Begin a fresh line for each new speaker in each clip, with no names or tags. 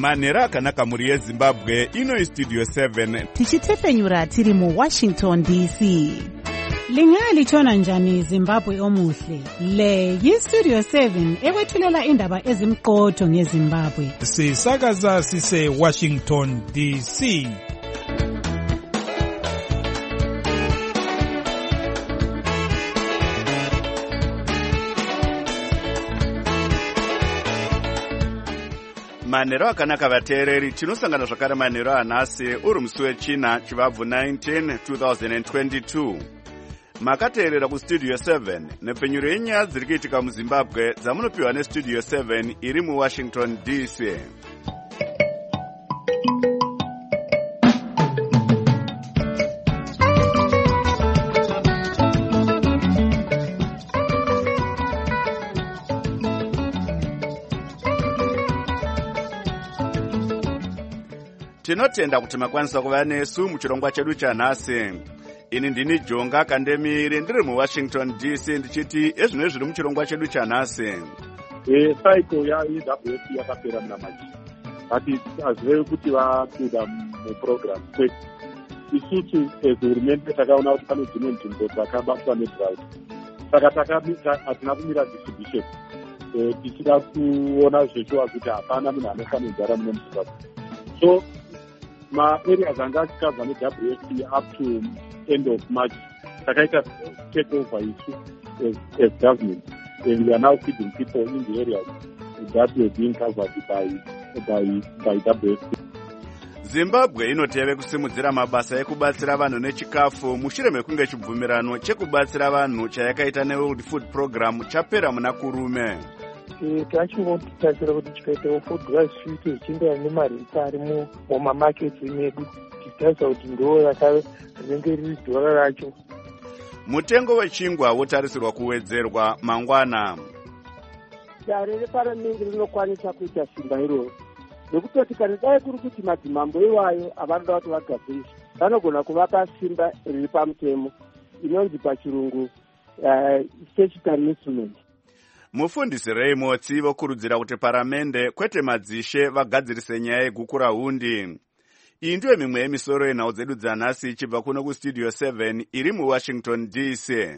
manhero akanaka mhuri yezimbabwe. Ino Studio 7
tichitefenyura tiri muWashington DC.
Lingalitshona njani Zimbabwe omuhle? Le yiStudio 7 ekwethulela indaba ezimqotho ngeZimbabwe.
Sisakaza sise Washington DC.
manhero akanaka vateereri, tinosangana zvakare manhero anhasi uri musi wechina chivabvu 19 2022. Makateerera kuStudio 7 nepfenyuro yenyaya dziri kuitika muZimbabwe dzamunopiwa neStudio 7 iri muWashington DC. Tinotenda kuti makwanisa kuva nesu muchirongwa chedu chanhasi. Ini ndini Jonga Kandemiri ndiri muWashington DC ndichiti ezvino zviri muchirongwa chedu chanhasi.
Cycle yeWF yakapera muna machi. Ati azve kuti vakuda muprogram kwete. Isusu hurumende takaona kuti pane dzimwe nzvimbo dzakabatwa nedrought. Saka hatina kumira distribution. Tichida kuona zveshuwa kuti hapana munhu anofanira kugara muno muZimbabwe. So ma-areas anga achikabva neWF up to end of March, takaita take over issue as government, and we are now feeding people in the areas that were being covered by WF.
Zimbabwe inoteve kusimudzira mabasa ekubatsira vanhu nechikafu mushure mekunge chibvumirano chekubatsira vanhu chayakaita neWorld Food Program chapera muna kurume.
Tachingotarisira kuti chikaitawo food rice sviiti zvichienderana nemarita ari mumamaketi medu, tichitarisa kuti ndo rinenge riri dhora racho.
Mutengo wechingwa wotarisirwa kuwedzerwa mangwana.
Dare reparamende rinokwanisa kuita simba iroro, nekutoti kana dai kuri kuti madzimambo iwayo avanoda kuti vagadziriswe, vanogona kuvapa simba riri pamutemo inonzi pachirungu statutory instrument.
Mufundisi Raymotsi vokurudzira kuti paramende kwete madzishe vagadzirise nyaya yegukura hundi. Iyi ndiyo mimwe yemisoro yenhau dzedu dzanhasi ichibva kuno kuStudio 7 iri muWashington DC.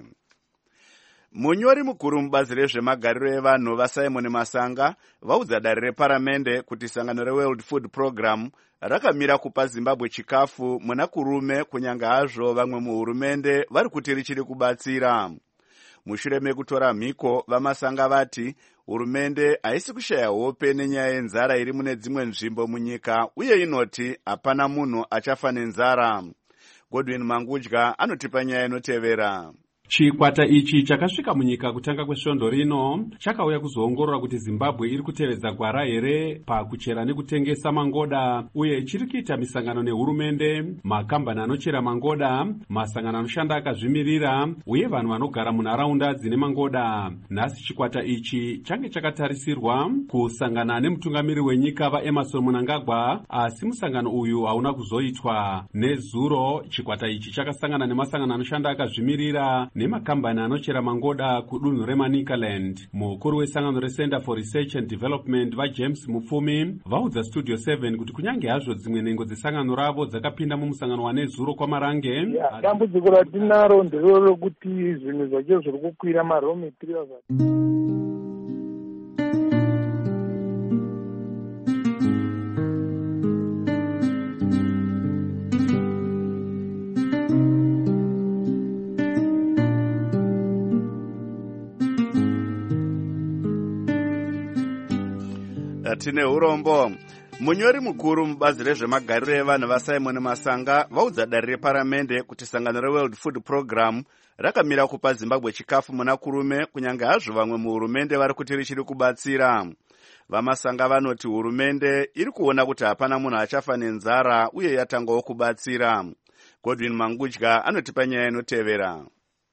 Munyori mukuru mubazi rezvemagariro evanhu vaSimon Masanga vaudza dare reparamende kuti sangano reWorld Food Program rakamira kupa Zimbabwe chikafu muna kurume kunyanga hazvo vamwe muhurumende vari kuti richiri kubatsira. Mushure mekutora mhiko, vaMasanga vati hurumende haisi kushaya hope nenyaya yenzara iri mune dzimwe nzvimbo munyika uye inoti hapana munhu achafa nenzara. Godwin Mangudya anotipa nyaya inotevera.
Chikwata ichi chakasvika munyika kutanga kwesvondo rino chakauya kuzoongorora kuti Zimbabwe iri kutevedza gwara here pakuchera nekutengesa mangoda, uye chiri kuita misangano nehurumende, makambani anochera mangoda, masangano anoshanda akazvimirira uye vanhu vanogara munharaunda dzine mangoda. Nhasi chikwata ichi change chakatarisirwa kusangana nemutungamiri wenyika vaEmmerson Mnangagwa, asi musangano uyu hauna kuzoitwa. Nezuro chikwata ichi chakasangana nemasangano anoshanda akazvimirira nemakambani anochera mangoda kudunhu reManicaland. Mukuru wesangano reCenter for Research and Development vaJames Mupfumi vaudza Studio 7 kuti kunyange hazvo dzimwe nhengo dzesangano ravo dzakapinda mumusangano wanezuro kwamarange,
dambudziko ratinaro nderero rokuti zvinhu zvacho zviri kukwira maraw materials.
Tine urombo. Munyori mukuru mubazi rezvemagariro evanhu vaSimon Masanga vaudza dare reparamende kuti sangano reWorld Food Program rakamira kupa Zimbabwe chikafu muna kurume kunyange hazvo vamwe muhurumende vari kuti richiri kubatsira. VaMasanga vanoti hurumende iri kuona kuti hapana munhu achafa nenzara uye yatangawo kubatsira. Godwin Mangudya anotipa nyaya inotevera.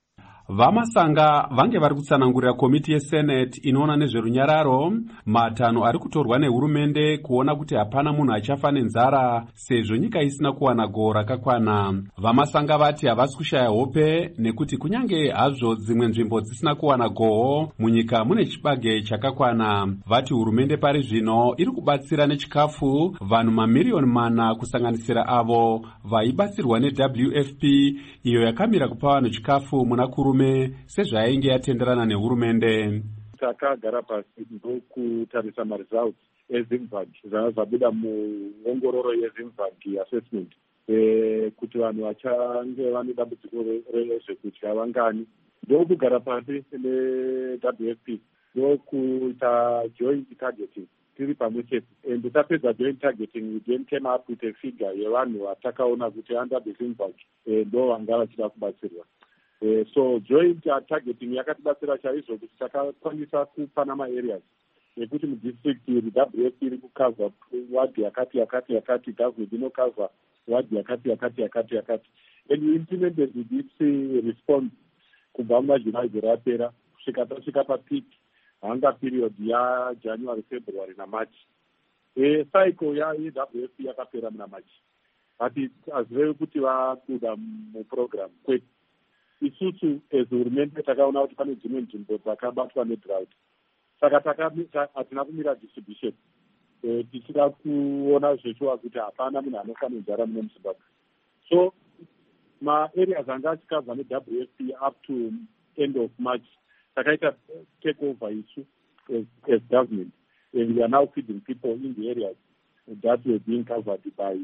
Vamasanga vange vari kutsanangurira komiti yesenate inoona nezverunyararo matanho ari kutorwa nehurumende kuona kuti hapana munhu achafa nenzara sezvo nyika isina kuwana goho rakakwana. Vamasanga vati havasi kushaya hope nekuti kunyange hazvo dzimwe nzvimbo dzisina kuwana goho munyika mune chibage chakakwana. Vati hurumende pari zvino iri kubatsira nechikafu vanhu mamiriyoni mana kusanganisira avo vaibatsirwa neWFP iyo yakamira kupa vanhu chikafu muna kurume sezvainge yatenderana nehurumende.
Takagara pasi ndokutarisa maresults eZimbabwe zvabuda muongororo yeZimbabwe assessment kuti vanhu vachange vane dambudziko rezvekudya vangani. Ndokugara pasi neWFP ndokuita joint targeting tiri pamwe chete, and tapedza joint targeting we then came up with a figure yevanhu vatakaona kuti under the Zimbabwe ndo vanga vachida kubatsirwa. So joint targeting yakatibatsira chaizvo kuti takakwanisa kupana maareas ekuti mudistrict WFP iri kukavha ward yakati government inokavha ward yakati and we implemented this response kubva mumaJulayi rapera kusvika tasvika papeak hanga period yaJanuary, February naMarch. Cycle yeWFP yakapera muna March, ati azive kuti vabuda muprogram kwete. Isusu hurumende takaona kuti pane dzimwe nzvimbo dzakabatwa nedrought, saka hatina kumira distribution tichida kuona zvechuwa kuti hapana munhu anofa nenzara muno muZimbabwe. So maareas anga achikavha neWFP up to end of March takaita take over isu as government, and we are now feeding people in the areas that were being covered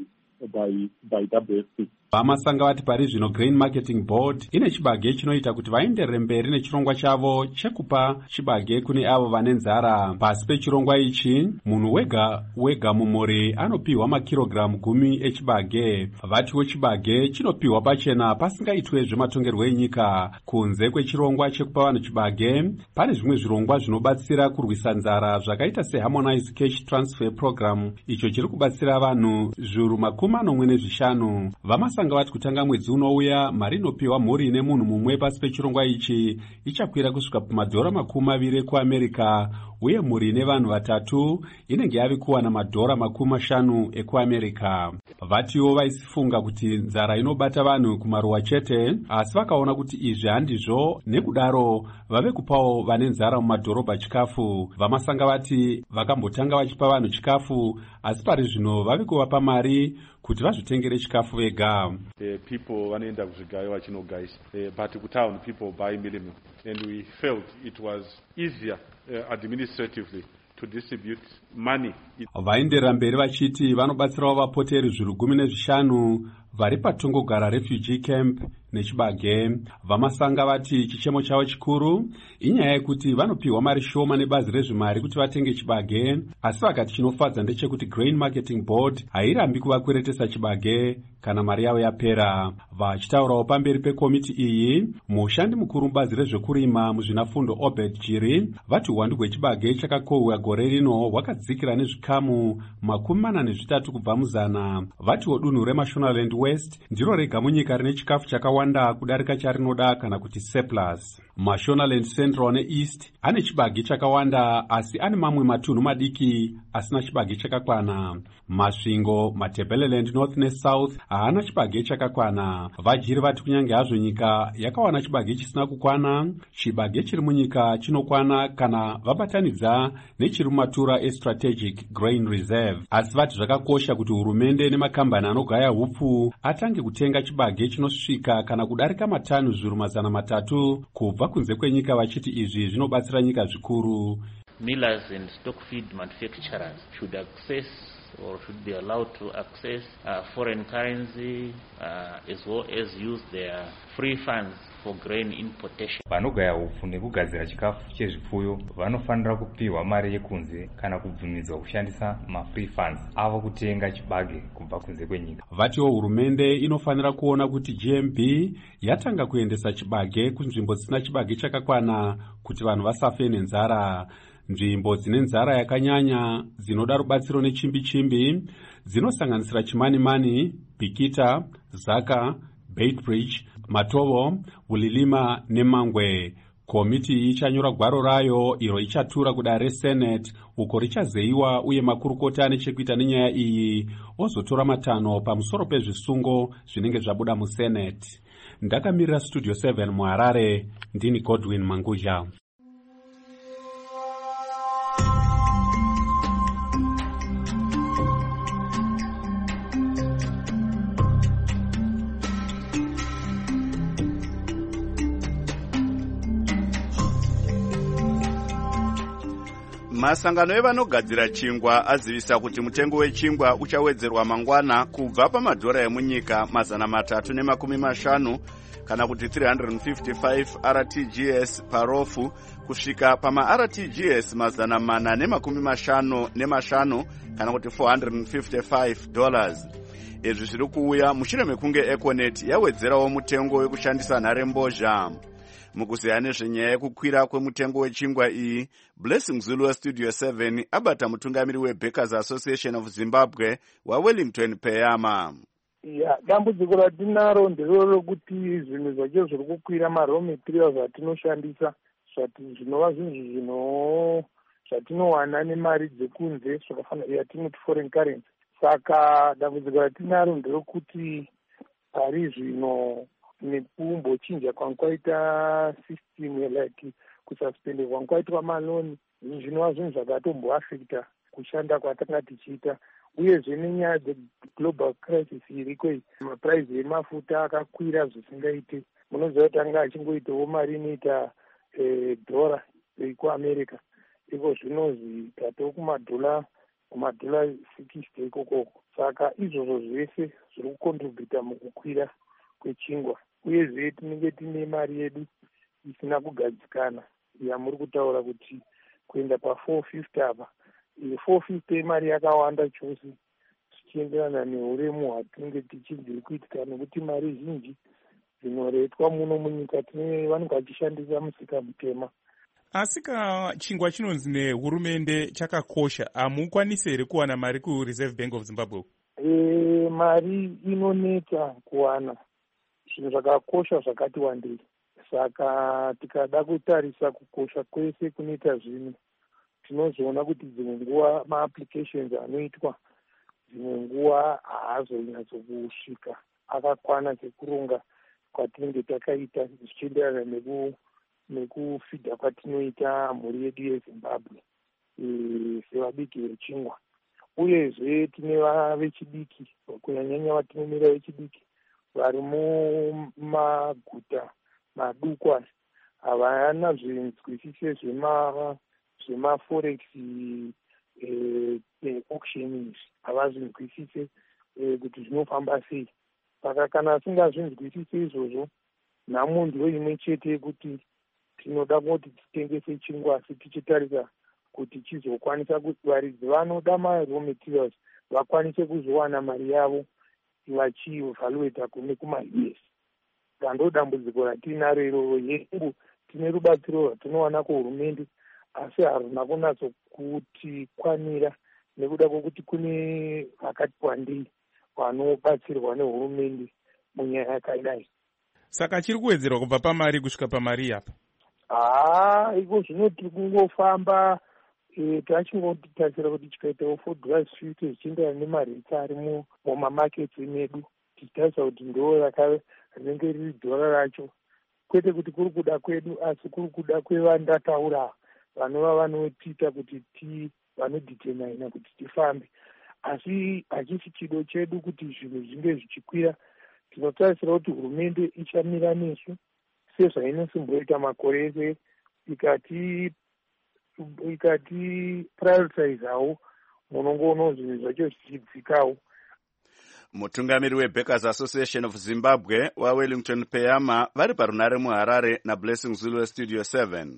by WFP.
Vamasanga vati pari zvino Grain Marketing Board ine chibage chinoita kuti vaenderere mberi nechirongwa chavo chekupa chibage kune avo vane nzara. Pasi pechirongwa ichi munhu wega mumhuri anopiwa makirogiramu 10 echibage. Vatiwo chibage chinopiwa pachena pasingaitwe zvematongerwo enyika. Kunze kwechirongwa chekupa vanhu chibage pane zvimwe zvirongwa zvinobatsira kurwisa nzara zvakaita seHarmonized Cash Transfer Program icho chiri kubatsira vanhu zviuru 45. Vamasanga vati kutanga mwedzi unouya mari inopiwa mhuri ine munhu mumwe pasi pechirongwa ichi ichakwira kusvika pamadhora 20 ekuAmerica, uye mhuri ine vanhu vatatu inenge yave kuwana madhora 50 ekuAmerica. Vatiwo vaisifunga kuti nzara inobata vanhu kumaruwa chete, asi vakaona kuti izvi handizvo, nekudaro vave kupawo vane nzara mumadhorobha chikafu. Vamasanga vati vakambotanga vachipa vanhu chikafu, asi pari zvino vave kuvapa mari kuti vazvitengere chikafu vega.
People vanoenda kuzvigayo vachinogayisa, but kutown people buy milimo, and we felt it was easier administratively to distribute money.
Vaenderera mberi vachiti vanobatsirawo vapoteri zviuru 15 vari patongogara refugee camp nechibage. Vamasanga vati chichemo chavo chikuru inyaya yekuti vanopiwa mari shoma nebazi rezvimari kuti vatenge chibage, asi vakati chinofadza ndechekuti Grain Marketing Board hairambi kuvakweretesa chibage kana mari yavo yapera. Vachitaurawo pamberi pekomiti iyi, mushandi mukuru mubazi rezvekurima muzvinafundo Obed Jiri vati uwandu hwechibage chakakohwa gore rino hwakadzikira nezvikamu 43 kubva muzana. Vatiwo dunhu reMashonaland West ndiro rega munyika rine chikafu chakawanda kudarika charinoda kana kuti surplus. Mashonaland Central neEast ane chibage chakawanda, asi ane mamwe matunhu madiki asina chibage chakakwana. Masvingo, Matabeleland North neSouth haana chibage chakakwana. Vajiri vati kunyange hazvo nyika yakawana chibage chisina kukwana, chibage chiri munyika chinokwana kana vabatanidza nechiri mumatura eStrategic Grain Reserve. Asi vati zvakakosha kuti hurumende nemakambani anogaya hupfu atange kutenga chibage chinosvika kana kudarika matanu zviuru 300 kubva kunze kwenyika, vachiti izvi zvinobatsira nyika zvikuru.
Millers and stock feed manufacturers should access or should be allowed to access foreign currency as well as use their free funds for grain importation.
Vanogaya hupfu nekugadzira chikafu chezvipfuyo vanofanira kupiwa mari yekunze kana kubvumidzwa kushandisa ma-free funds avo kutenga chibage kubva kunze kwenyika. Vatiwo
hurumende inofanira kuona kuti GMB yatanga kuendesa chibage kunzvimbo dzisina chibage chakakwana kuti vanhu vasafe nenzara. Nzvimbo dzine nzara yakanyanya dzinoda rubatsiro nechimbi-chimbi dzinosanganisira Chimanimani, Bikita, Zaka, Baitbridge, Matovo, Bulilima neMangwe. Komiti ichanyora gwaro rayo iro ichatura kuDare reSenate uko richazeiwa uye makurukota nechekuita nenyaya iyi ozotora matanho pamusoro pezvisungo zvinenge zvabuda muSenate. Ndakamirira Studio 7 muHarare, ndini Godwin Manguja.
Masangano evanogadzira chingwa azivisa kuti mutengo wechingwa uchawedzerwa mangwana kubva pamadhora emunyika 350 kana kuti 355 RTGS parofu kusvika pama-RTGS 455 kana kuti $455. Izvi zviri kuuya mushure mekunge Econet yawedzerawo mutengo wekushandisa nharembozha. Mukuziya nezvenyaya yekukwira kwemutengo wechingwa iyi, Blessing Zulu weStudio 7 abata mutungamiri weBakers Association of Zimbabwe waWellington Peyama.
Dambudziko ratinaro nderero kuti zvinhu zvacho zviri kukwira ma-raw materials atinoshandisa zvinova zvinhu zvatinowana nemari dzekunze zvakafanira yatinoti foreign currency. Saka dambudziko ratinaro nderekuti pari zvino nekumbochinja kwankwaita system like kususpended kwankwaitwa maloni zvinova zvinhu zvakatomboafecta kushanda kwatanga tichiita, uyezve nenyaya dzeglobal crisis iriko maprice emafuta akakwira zvisingaite. Munoziva kuti anga achingoitawo mari inoita dhora kuAmerica, iko zvinozi tato kumadhola 60 ikoko. Saka izvozvo zvese zviri kucontributa mukukwira kwechingwa, uyezve tinenge tine mari yedu isina kugadzikana yamuri kutaura kuti kuenda pa450 apa. 450 imari yakawanda chose zvichienderana neuremu hwatinenge tichibviri kuitika, nekuti mari zhinji dzinoretwa muno munyika vanenge vachishandisa musika mutema.
Asi ka chingwa chinonzi nehurumende chakakosha, hamukwanisi here kuwana mari kuReserve Bank of Zimbabwe?
Mari inoneta kuwana, zvinhu zvakakosha zvakati wandei. Saka tikada kutarisa kukosha kwese kunoita zvinhu, tinozoona kuti dzimwe nguva ma-applications anoitwa dzimwe nguva haazonyatsokusvika akakwana sekuronga kwatinenge takaita zvichienderana nekufidha kwatinoita mhuri yedu yeZimbabwe sevabiki vechingwa. Uyezve tine vechidiki, kunyanyanya vatinomira vechidiki vari mumaguta maduku havana zvinzwisise zvemaforex auction, havazvinzwisise kuti zvinofamba sei. Saka kana asingazvinzwisise izvozvo, nhamo ndiyo imwe chete kuti tinoda kuti titengese chingwa asi tichitarisa kuti chizokwanisa kuti varidzi vanoda ma-raw materials vakwanise kuzowana mari yavo vachivalueta kune kuma-US. Ndo dambudziko ratinaro iroro. Yengu tine rubatsiro rwatinowana kuhurumende asi haruna kunyatsokuti kwanira nekuda kwokuti kune vakati wandei vanobatsirwa nehurumende munyaya yakadai.
Saka chiri kuwedzerwa kubva pamari kusvika pamari apa?
Iko zvino tiri kungofamba tachingotasira kuti chikaitawo food street zvichienderana nemareti ari mumamaketi medu, tichitarisa kuti ndo rinenge riri dhora racho, kwete kuti kuri kuda kwedu asi kuri kuda kwevandataura vanova vanotiita kuti vanodhitenhaina kuti tifambe. Asi hachisi chido chedu kuti zvinhu zvinge zvichikwira. Tinotarisira kuti hurumende ichamira nesu sezvainosimboita makore ese, ikati prioritizeawo munongoona zvinhu zvacho zvichidzikawo.
Mutungamiri weBakers Association of Zimbabwe waWellington Peyama vari parunare muHarare naBlessing Zulu weStudio 7.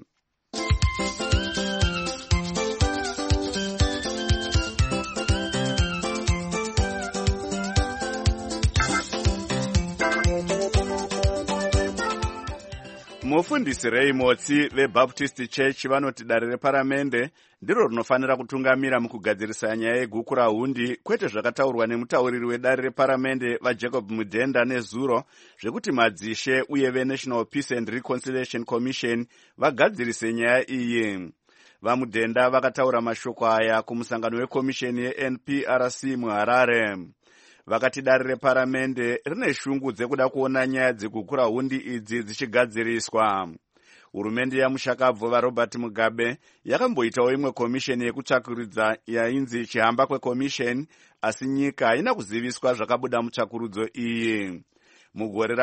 Mufundisi Ray Motsi veBaptist Church vanoti dare reparamende ndiro rinofanira kutungamira mukugadzirisa nyaya yeguku rahundi, kwete zvakataurwa nemutauriri wedare reparamende vaJacob Mudhenda nezuro zvekuti madzishe uye veNational Peace and Reconciliation Commission vagadzirise nyaya iyi. VaMudhenda vakataura mashoko aya kumusangano wekomisheni yeNPRC muHarare. Vakati dare reparamende rine shungu dzekuda kuona nyaya dzeguku rahundi idzi dzichigadziriswa. Hurumende yamushakabvu vaRobert Mugabe yakamboitawo imwe komisheni yekutsvakuridza yainzi chihamba kwekomisheni, asi nyika haina kuziviswa zvakabuda mutsvakurudzo iyi. Mugore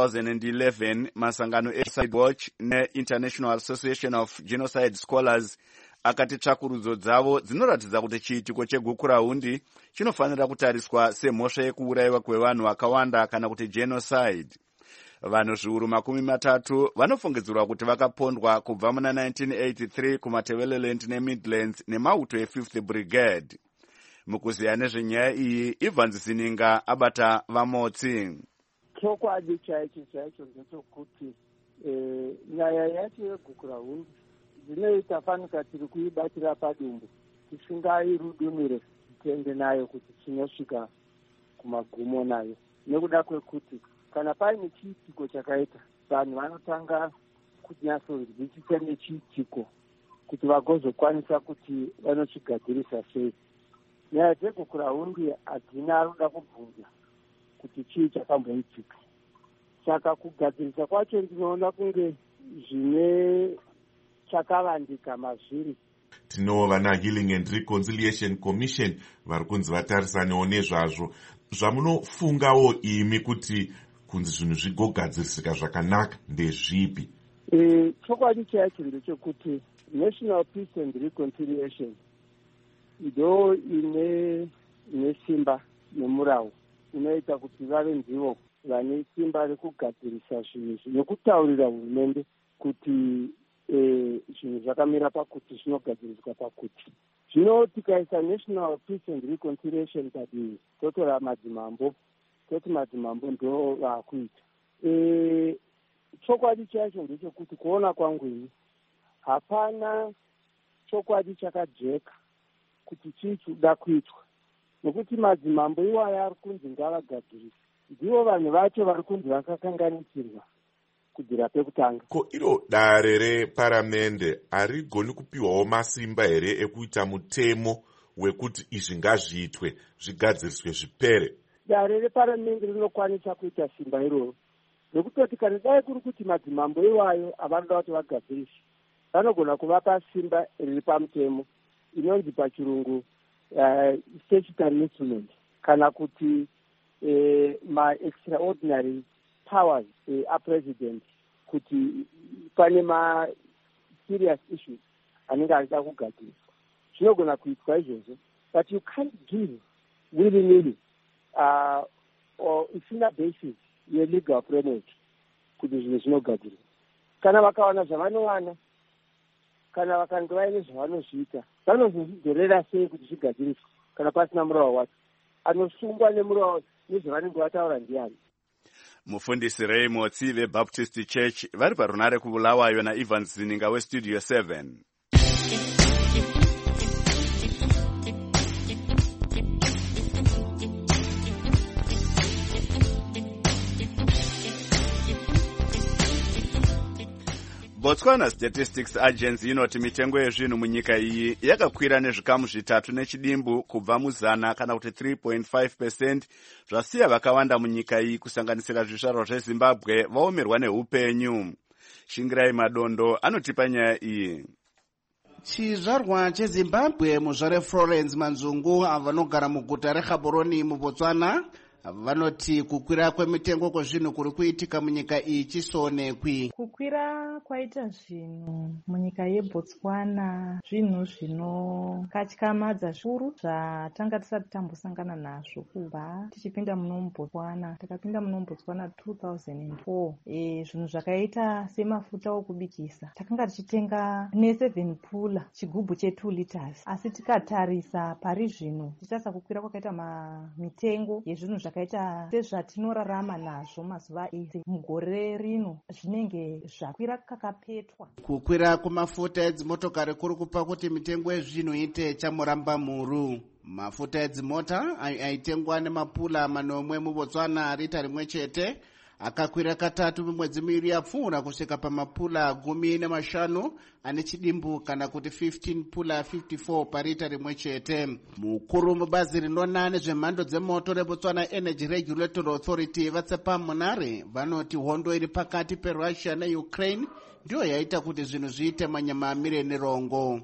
ra2011 masangano eGenocide Watch neInternational Association of Genocide Scholars akati tsvakurudzo dzavo dzinoratidza kuti chiitiko cheguku rahundi chinofanira kutariswa semhosva yekuurayiwa kwevanhu vakawanda kana kuti genocide. Vanhu zviuru 30 vanofungidzirwa kuti vakapondwa kubva muna 1983 kuMatabeleland neMidlands nemauto e5th Brigade. Mukuziya nezvenyaya iyi, Evans Zininga abata vaMotsi.
Chokwadi chaicho ndechekuti nyaya yacho yeguku rahundi zvinoita fanika tiri kuibatira padumbu, tisingairudumire titende nayo kuti chinosvika kumagumo nayo, nekuda kwekuti kana paine chiitiko chakaita vanhu vanotanga kunyatsonzwisisa nechiitiko kuti vagozokwanisa kuti vanochigadzirisa sei. Nyaya dzeguku rahundi hadzina ruda kubvunza kuti chii chakamboitika, saka kugadzirisa kwacho ndinoona kunge zvine chakavandika mazviri.
Tinova naHealing and Reconciliation Commission vari kunzi vatarisanewo nezvazvo. Zvamunofungawo imi kuti kunzi zvinhu zvigogadzirisika zvakanaka ndezvipi?
Chokwadi chacho ndechekuti National Peace and Reconciliation ndo ine simba nemurawo inoita kuti vave ndivo vane simba rekugadzirisa zvinhu izvi nekutaurira hurumende kuti zvinhu zvakamira pakuti zvinogadziriswa pakuti. Zvino tikaisa National Peace and Reconciliation padivi totora madzimambo, toti madzimambo ndo vaakuita. Chokwadi chacho ndechekuti kuona kwangu ini hapana chokwadi chakajeka kuti chii chikuda kuitwa, nekuti madzimambo iwaya ari kunzi ngavagadzirise ndivo vanhu vacho vari kunzi vakakanganisirwa kubvira pekutanga.
Ko iro dare reparamende harigoni kupiwawo masimba here ekuita mutemo wekuti izvi ngazviitwe zvigadziriswe zvipere?
Dare reparamende rinokwanisa kuita simba iroro, nekutoti kana dai kuri kuti madzimambo iwayo havanoda kuti vagadzirise, vanogona kuvapa simba riri pamutemo inonzi pachirungu statutory instrument, kana kuti ma-extraordinary powers apresident, kuti pane ma-serious issues anenge achida kugadziriswa. Zvinogona kuitwa izvozvo, but you can't give willy-nilly or isina basis ye-legal framework kuti zvinhu zvinogadziriswa. Kana vakawana zvavanowana, kana vakange vaine zvavanozviita, vanozozvidzorera sei kuti zvigadziriswe kana pasina murava wacho? Anosungwa nemurava nezvavanenge vataura ndiani?
Mufundisi Ray Motsi veBaptist Church vari parunare kuBulawayo naEvans Zininga weStudio 7. Botswana Statistics Agency inoti mitengo yezvinhu munyika iyi yakakwira nezvikamu 3 nechidimbu kubva muzana kana kuti 3.5%, zvasiya vakawanda munyika iyi kusanganisira zvizvarwa zveZimbabwe vaomerwa neupenyu. Shingirai Madondo anotipa nyaya iyi.
Chizvarwa cheZimbabwe muzvare Florence Manzungu vanogara muguta reGaborone muBotswana vanoti kukwira kwemitengo kwezvinhu kuri kuitika munyika iyi chisoonekwi.
Kukwira kwaita zvinhu munyika yeBotswana zvinhu zvinokatyamadza zvikuru zvatanga tisati tambosangana nazvo kubva tichipinda muno muBotswana. Takapinda muno muBotswana 2004. Zvinhu zvakaita semafuta okubikisa takanga tichitenga ne7 pula chigubhu che2 liters, asi tikatarisa pari zvino tichasa kukwira kwakaita mitengo yezvinhu zvakaita sezvatinorarama nazvo mazuva ese mugore rino zvinenge zvakwira kakapetwa.
Kukwira kwemafuta edzimotokari kuri kupa kuti mitengo yezvinhu iite chamuramba muru. Mafuta edzimota aitengwa nemapula manomwe muBotswana rita rimwe chete akakwira katatu mimwedzi miviri yapfuura kusvika pamapula 15 ane chidimbu kana kuti 15 pula 54 parita rimwe chete. Mukuru mubazi rinona nezvemhando dzemoto reBotswana Energy Regulatory Authority Vatsepa Munare vanoti hondo iri pakati peRussia neUkraine ndiyo yaita kuti zvinhu zviite manyama amire nerongo.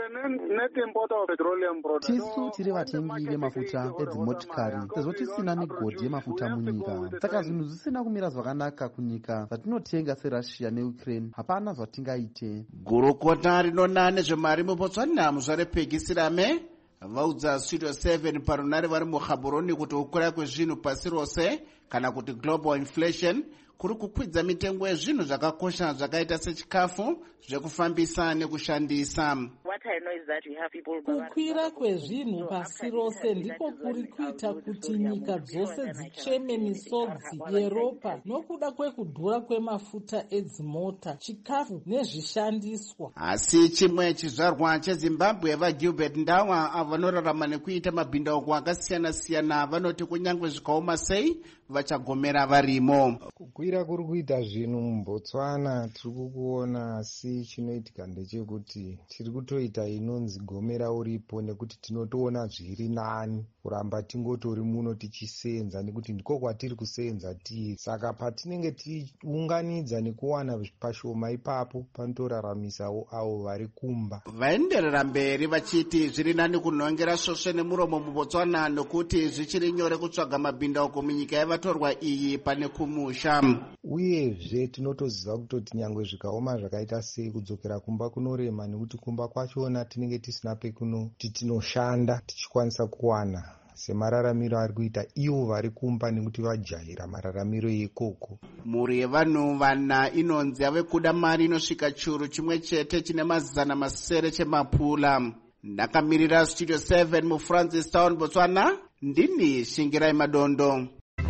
Tisu tiri vatengi vemafuta edzimotikari sezvo tisina migodhi yemafuta munyika, saka zvinhu zvisina kumira zvakanaka kunyika dzatinotenga seRussia neUkraine. Hapana zvatingaite.
Gurukota rinona nezvemari muBotswana muzvare Peggy Sirame vaudza Studio 7 parunare vari muGaborone kuti kukwira kwezvinhu pasi rose kana kuti global inflation kuri kukwidza mitengo yezvinhu zvakakosha zvakaita sechikafu, zvekufambisa nekushandisa.
Kukwira kwezvinhu pasi rose ndiko kuri kuita kuti nyika dzose dzicheme misodzi yeropa nokuda kwekudhura kwemafuta edzimota, chikafu nezvishandiswa.
Asi chimwe chizvarwa cheZimbabwe vaGilbert Ndawa avo vanorarama nekuita mabhindauko akasiyana-siyana vanoti kunyange zvikaoma sei vachagomera varimo.
Kukwira kuri kuita zvinhu muBotswana tiri kukuona, asi chinoitika ndechekuti tiri kutoita inonzi gomera uripo, nekuti tinotoona zviri nani kuramba tingotori muno tichisenza, nekuti ndiko kwatiri kusenza tiri. Saka patinenge tiunganidza nekuwana pashoma ipapo panotoraramisawo avo vari kumba.
Vaenderera mberi vachiti zviri nani kunhongera svosve nemuromo muBotswana nokuti zvichiri nyore kutsvaga mabhindauko munyika yavatorwa iyi pane kumusha.
Uyezve tinotoziva kutoti nyangwe zvikaoma zvakaita sei kudzokera kumba kunorema, nekuti kumba kwachona tinenge tisina pekuti tinoshanda tichikwanisa kuwana semararamiro ari kuita ivo vari kumba nekuti vajaira mararamiro ikoko.
Mhuri yevanhu vana inonzi yave kuda mari inosvika churu chimwe chete chine 700 chemapula. Ndakamirira Studio 7 muFrancistown, Botswana, ndini Shingirai Madondo.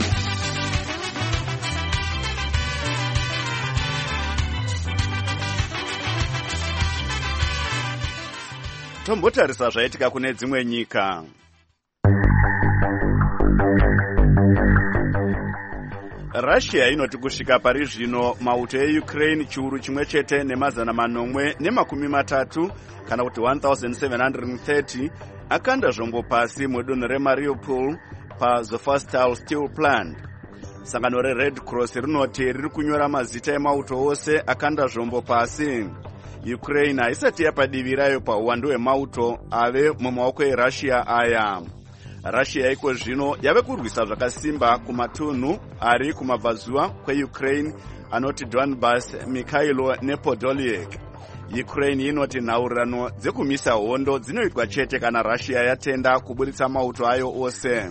Tombotarisa zvaitika kune dzimwe nyika. Russia inoti kusvika pari zvino mauto eUkraine chiuru chimwe chete ne330 kana kuti 1730 akanda zvombo pasi mudunhu reMariupol paZovstal Steel Plant. Sangano reRed Cross rinoti riri kunyora mazita emauto ose akanda zvombo pasi. Ukraine haisati yapa divi rayo pauwandu hwemauto ave mumaoko eRussia aya. Russia iko zvino yave kurwisa zvakasimba kumatunhu ari kumabvazuva kweUkraine anoti Donbas, Mikhailo nePodolyak. Ukraine inoti nhaurirano dzekumisa hondo dzinoitwa chete kana Russia yatenda kuburitsa mauto ayo ose.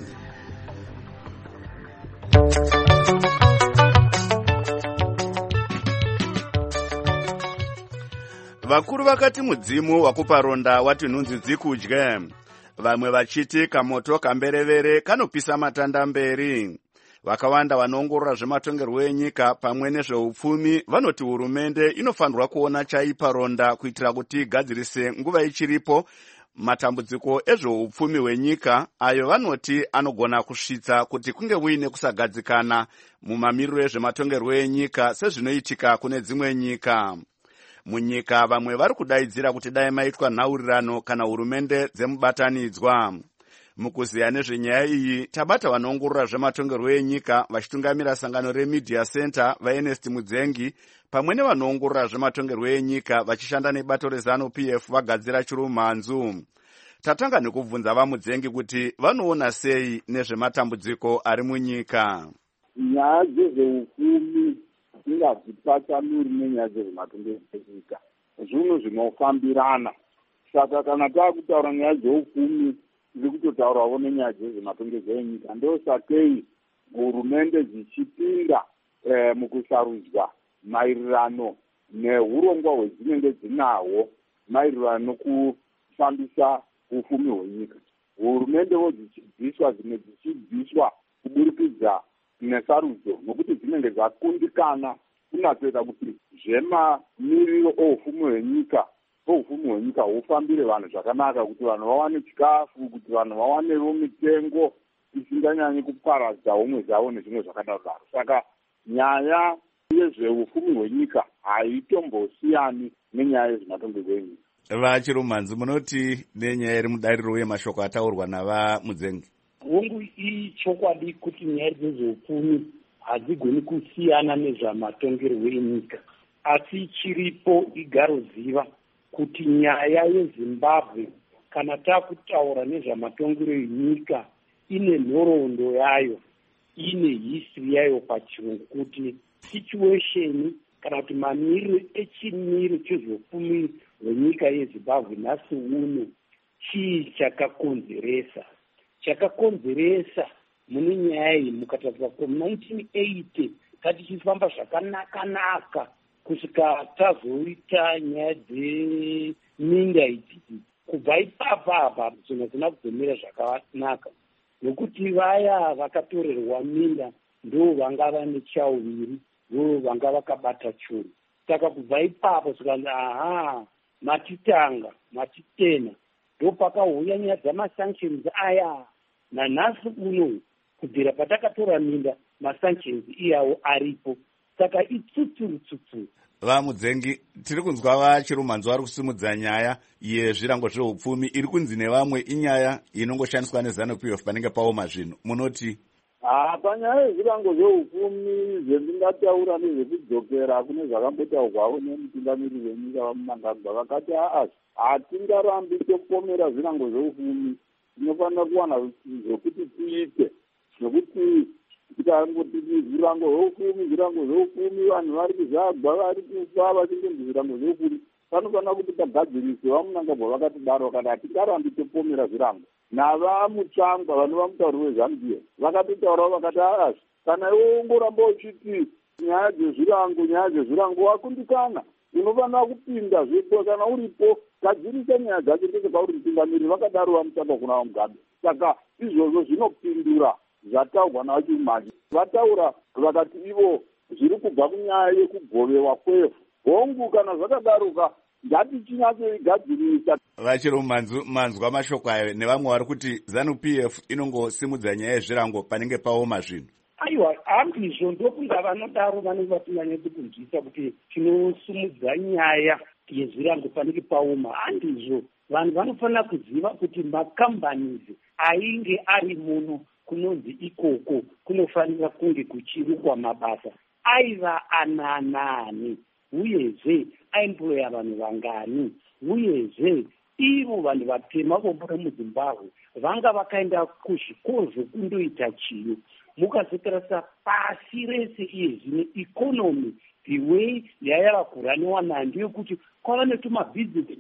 Vakuru vakati mudzimu wakupa ronda wati nhunzi dzikudye. Vamwe vachiti kamoto kamberevere kanopisa matanda mberi. Vakawanda vanoongorora zvematongerwo enyika pamwe nezveupfumi vanoti hurumende inofanirwa kuona chaipa ronda kuitira kuti igadzirise nguva ichiripo matambudziko ezveupfumi hwenyika ayo vanoti anogona kusvitsa kuti kunge uine kusagadzikana mumamiriro ezvematongerwo enyika sezvinoitika kune dzimwe nyika. Munyika vamwe vari kudaidzira kuti dai maitwa nhaurirano kana hurumende dzemubatanidzwa. Mukuziya nezvenyaya iyi tabata vanoongorora zvematongerwo enyika vachitungamira sangano reMedia Center vaErnest Mudzengi pamwe nevanoongorora zvematongerwo enyika vachishanda nebato reZANU-PF vagadzira chirumhanzu. Tatanga nekubvunza vaMudzengi kuti vanoona sei nezvematambudziko ari munyika.
Nyaya dzezveupfumi dzingazvipatanuri nenyaya dzezvematongerwo enyika, zvinhu zvinofambirana. Saka kana taakutaura nyaya dzeupfumi ziri kutotaurawo nenyaya dzezvematongerwo enyika, ndosakei hurumende dzichipinda mukusarudzwa maererano neurongwa hwedzinenge dzinahwo maererano nokufambisa upfumi hwenyika. Hurumendewo dzichibviswa, dzimwe dzichibviswa kuburikidza nesarudzo nokuti dzinenge dzakundikana kunatsoita kuti zvemamiriro oufumi hwenyika hufambire vanhu zvakanaka, kuti vanhu vawane chikafu, kuti vanhu vawanewo mitengo isinganyanyi kuparadza umwe zvavo nezvimwe zvakadaro. Saka nyaya yezveufumi hwenyika haitombosiyani nenyaya yezvematongerwo enyika.
Vachirumanzi, munoti nenyaya iri mudariro yemashoko ataurwa navaMudzengi?
Hongu ichokwadi kuti nyaya dzezveupfumi hadzigoni kusiyana nezvamatongerwo enyika, asi chiripo igaroziva kuti nyaya yeZimbabwe kana takutaura nezvamatongerwo enyika ine nhoroondo yayo, ine history yayo pachirungu, kuti situation kana kuti mamiriro echimiro chezveupfumi hwenyika yeZimbabwe nhasi uno chii chakakonzeresa mune nyaya iyi. Mukatarisa from1980 tichifamba zvakanaka kusvika tazoita nyaya dzeminda idzidzi, kubva ipapa zvinhu zvisina kudzomera zvakanaka, nokuti vaya vakatorerwa minda ndo vanga vane chauviri, ndo vanga vakabata churu. Saka kubva ipapo zvikanzi matitena ndo pakauya nyaya dzamasanctions aya. Nanhasi uno kubvira patakatora minda masanctions iyawo aripo, saka itsutsuru.
VaMudzengi, tiri kunzwa vachirumanzi vari kusimudza nyaya yezvirango zveupfumi iri kunzi nevamwe inyaya inongoshandiswa neZANU-PF panenge paoma zvinhu. Munoti?
Panyaya yezvirango zveupfumi zvendingataura nezvekudzokera kune zvakambotaurwawo nemutungamiriri wenyika vaMnangagwa, vakati hatingarambi topomera zvirango zveupfumi, tinofanira kuwana zvokuti tiite, nokuti tikangoti zvirango zveupfumi vanhu vari kuzagwa, vari kufa vachingonzi zvirango zveupfumi, panofanira kuti pagadziriswe. vaMnangagwa vakatidaro, vakati hatingarambi topomera zvirango. Navamutsvangwa vanova mutauri weZambia vakatotaurawo vakati kana iwe ungoramba uchiti nyaya dzezvirango wakundikana, unofanira kupinda zvepo. Kana uripo gadzirisa nyaya dzacho ndezvepauri mutungamiriri. Vakadaro vamutsvangwa kuna vaMugabe. Saka izvozvo zvinopindura zvataurwa navachirumanzi. Vataura vakati ivo zviri kubva kunyaya yekugovewa kwefu. Hongu kana zvakadaroka ngatichinatsoigadzirisa.
Vachirumanzi, manzwa mashoko ayo nevamwe vari kuti ZANU-PF inongosimudza nyaya yezvirango panenge paoma zvinhu.
Aiwa, handizvo. Ndokunga vanodaro vanenge vatinganyedi kunzwisa kuti tinosimudza nyaya yezvirango panenge paoma. Handizvo. Vanhu vanofanira kuziva kuti macompanies ainge ari muno kunonzi ikoko kunofanira kunge kuchirukwa mabasa aiva ananani, uyezve aemploya vanhu vangani, uyezve ivo vanhu vatema vombora muZimbabwe vanga vakaenda kuzvikoro zvekundoita chii. Mukazotarisa pasi rese iye zvino ikonomi the way yayavakura newanani ndeyekuti kwava netumabhizinesi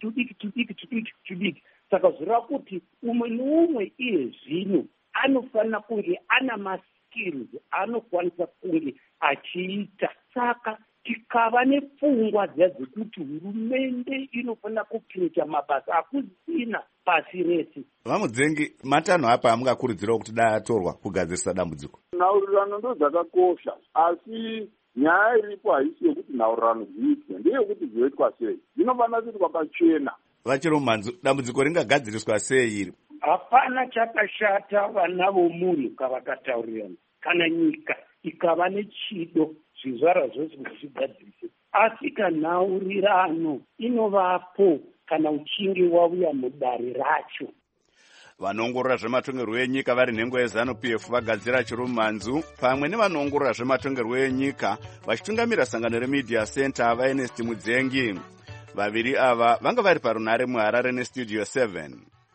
tudiki. Saka zvireva kuti umwe neumwe iye zvino anofanira kunge ana maskills anokwanisa kunge achiita. Saka tikava nepfungwa dzekuti hurumende inofanira kucreata mabasa akusina pasi rese.
VaMudzengi, matanho apa amungakurudzirawo kuti datorwa kugadzirisa dambudziko?
Nhaurirano ndo dzakakosha, asi nyaya iripo haisi yekuti nhaurirano dziitwe, ndeyekuti dzoitwa sei. Dzinofanira kuitwa pachena.
Vachirumanzi, dambudziko ringagadziriswa sei iri?
Hapana chakashata vana vomunhu kavakataurirana, kana nyika ikava nechido zvizvarwa zvose kuti zvigadzirise, asi kanhaurirano inovapo kana uchinge wauya mudare racho.
Vanoongorora zvematongerwo enyika vari nhengo yeZANU-PF vagadzira Chirumanzu, pamwe nevanoongorora zvematongerwo enyika vachitungamira sangano reMedia Center vaErnest Mudzengi. Vaviri ava vanga vari parunare muHarare neStudio 7.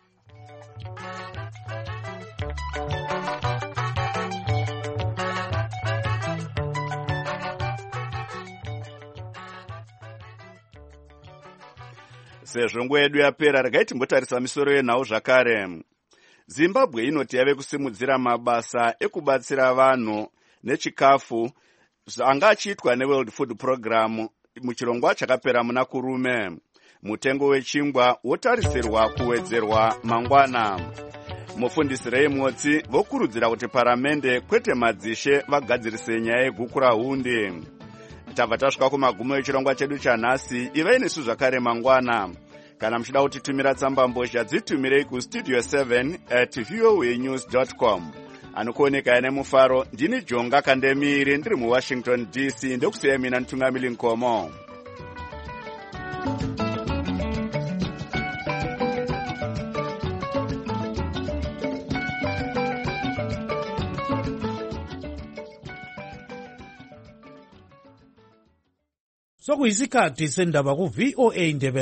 Sezvo nguva yedu yapera, regai timbotarisa misoro yenhau zvakare. Zimbabwe inoti yave kusimudzira mabasa ekubatsira vanhu nechikafu anga achiitwa neWorld Food Program muchirongwa chakapera muna kurume. Mutengo wechingwa wotarisirwa kuwedzerwa mangwana. mufundisi reimotsi vokurudzira kuti paramende kwete madzishe vagadzirise nyaya yeguku rahundi. Tabva tasvika kumagumo echirongwa chedu chanhasi. Ivai nesu zvakare mangwana. Kana muchida kutitumira tsamba mbozha dzitumirei kustudio 7@voanews.com. Anokuoneka ine mufaro ndini Jonga Kandemiri ndiri muWashington DC ndokusiya mina Ntungamili Nkomo.
Sokuyisikhathi sendaba ku VOA Ndebele.